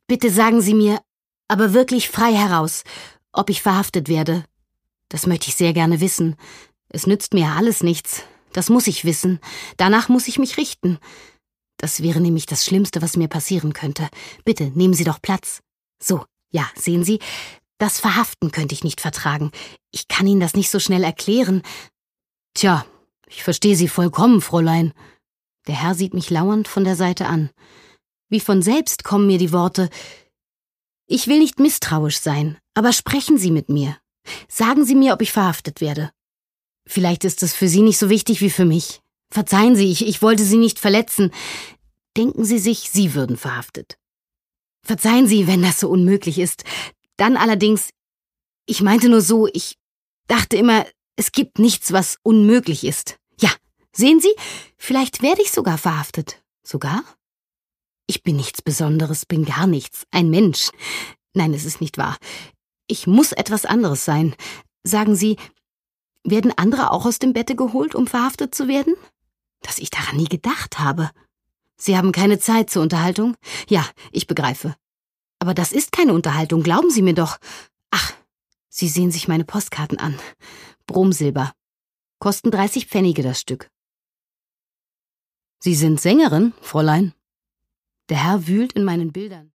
Bitte sagen Sie mir, aber wirklich frei heraus, ob ich verhaftet werde. Das möchte ich sehr gerne wissen. Es nützt mir ja alles nichts. Das muss ich wissen. Danach muss ich mich richten. Das wäre nämlich das Schlimmste, was mir passieren könnte. Bitte, nehmen Sie doch Platz. So, ja, sehen Sie, das Verhaften könnte ich nicht vertragen. Ich kann Ihnen das nicht so schnell erklären. Tja, ich verstehe Sie vollkommen, Fräulein. Der Herr sieht mich lauernd von der Seite an. Wie von selbst kommen mir die Worte: Ich will nicht misstrauisch sein, aber sprechen Sie mit mir. Sagen Sie mir, ob ich verhaftet werde. Vielleicht ist es für Sie nicht so wichtig wie für mich. Verzeihen Sie, ich wollte Sie nicht verletzen. Denken Sie sich, Sie würden verhaftet. Verzeihen Sie, wenn das so unmöglich ist. Dann allerdings, ich meinte nur so, ich dachte immer, es gibt nichts, was unmöglich ist. Ja, sehen Sie, vielleicht werde ich sogar verhaftet. Sogar? Ich bin nichts Besonderes, bin gar nichts, ein Mensch. Nein, es ist nicht wahr. Ich muss etwas anderes sein. Sagen Sie, werden andere auch aus dem Bette geholt, um verhaftet zu werden? Dass ich daran nie gedacht habe. Sie haben keine Zeit zur Unterhaltung? Ja, ich begreife. Aber das ist keine Unterhaltung, glauben Sie mir doch. Ach, Sie sehen sich meine Postkarten an. Bromsilber. Kosten 30 Pfennige das Stück. Sie sind Sängerin, Fräulein? Der Herr wühlt in meinen Bildern.